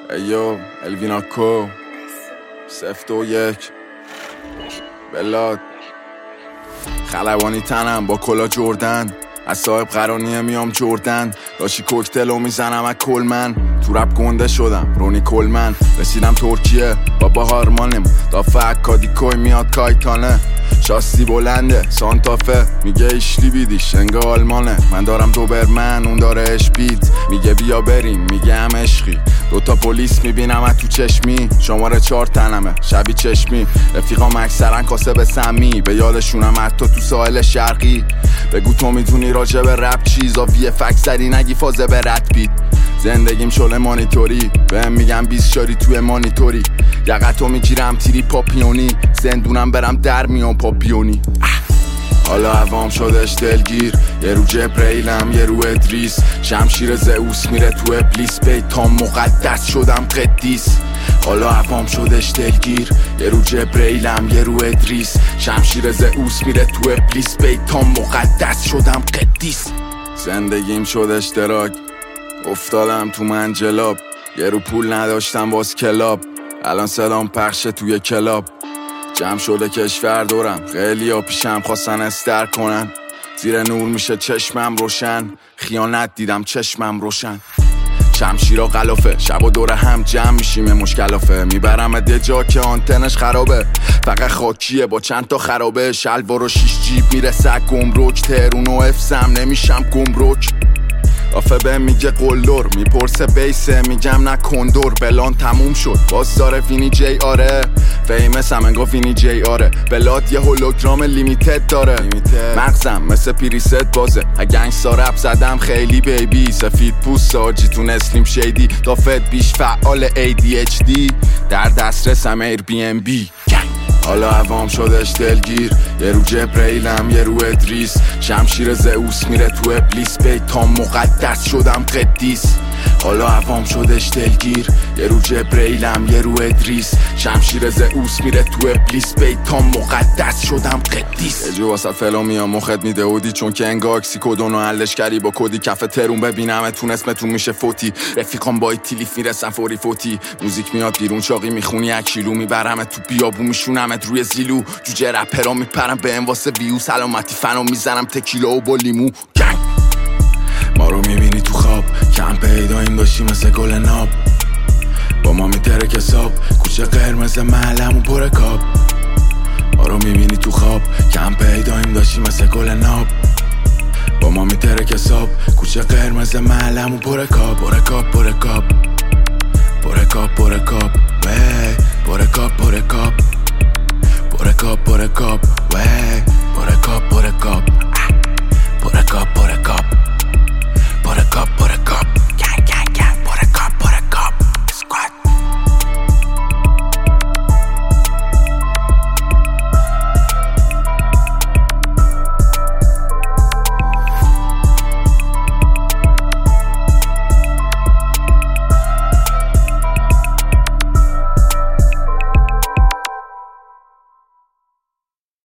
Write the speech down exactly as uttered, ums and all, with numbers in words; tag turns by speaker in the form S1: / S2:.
S1: ایو الویناکو سفت و یک بلاد خلبانی تنم با کلا جردن از صاحب قرانیه میام جردن داشی کوکتلو میزنم از کلمن تو رپ گنده شدم رونی کلمن رسیدم ترکیه با باهارمانم دافع کادیکوی میاد کایتانه شاستی بلنده سانتافه میگه ایشلی بیدیش انگه آلمانه من دارم دوبرمن اون داره اشپید میگه بیا بریم میگه هم عشقی دوتا پلیس میبینم تو چشمی شماره چهار تنمه شبی چشمی رفیقام اکثرن کاسب سمی به یادشونم حتی تو ساحل شرقی بگو تو میدونی راجع به رپ چیزا وی فکس سری نگی فازه به رد بید زندگیم شله مانیتوری بهم میگم بیست شاری توی مانیتوری یقتو میگیرم تیری پاپیونی زندونم برم در میان پاپیونی حالا عوام شدش دلگیر یه رو جبریلم یه رو ادریس شمشیر زئوس میره تو ابلیس بیتام مقدس شدم قدیس حالا عوام شدش دلگیر یه رو جبریلم یه رو ادریس شمشیر زئوس میره تو ابلیس بیتام مقدس شدم قدیس زندگیم شدش دراگ افتادم تو منجلاب یه رو پول نداشتم باز کلاب الان صدام پخشه توی کلاب جمع شده کشور دورم خیلی ها پیشم خواستن استر کنن زیر نور میشه چشمم روشن خیانت دیدم چشمم روشن شمشیرا غلافه شب و دور هم جمع میشیم مشکلافه میبرم ده جا که آنتنش خرابه فقط خاکیه با چند تا خرابه شلوار و شیش جیب میرسه گمرک تهرون و افسم نمیشم گمرک آفه به میگه قلدر میپرسه بیسه میگم نه کندور بلان تموم شد باز داره وینی جی آره فیمس هم انگا وینی جی آره بلاد یه هولوگرام لیمیتد داره مغزم مثل پریست بازه گنگستا رپ زدم خیلی بیبی سفید پوست ساجی تون اسلیم شیدی دافت بیش فعال ای دی اچ دی در دسترسم ایر بی ام بی حالا عوام شدش دلگیر یه رو جبریلم یه رو ادریس شمشیر زئوس میره تو ابلیس بیتام مقدس شدم قدیس حالا عوام شدش دلگیر یه رو جبریلم یه رو ادریس شمشیر زئوس میره تو ابلیس بیتام مقدس شدم قدیس یه جو واسه فلو میام مخت میده اودی چون که انگا اکسی کدونو حلش کردی با کدی کف ترون ببینم تون اسمتون میشه فوتی رفیقام با تیلیف میرسن فوری فوتی موزیک میاد بیرون چاقی میخونی یک کیلو میبرم تو بیابون میشونمت روی زیلو جوجه رپرا میپرم به ام واسه ویو سلامتی فنو میزنم تکیلا و با لیمو گنگ ما رو میبینی تو خواب کم پیداییم باشی مثل گل ناب با ما میترک حساب کوچه قرمز محلمون پر کاب ما رو میبینی تو خواب کم پیداییم داشتی مثل گل ناب با ما میترک حساب کوچه قرمز محلمون پر کاب پر کاب پر کاب پر کاب پر کاب وی پر کاب پر کاب پر کاب پر کاب وی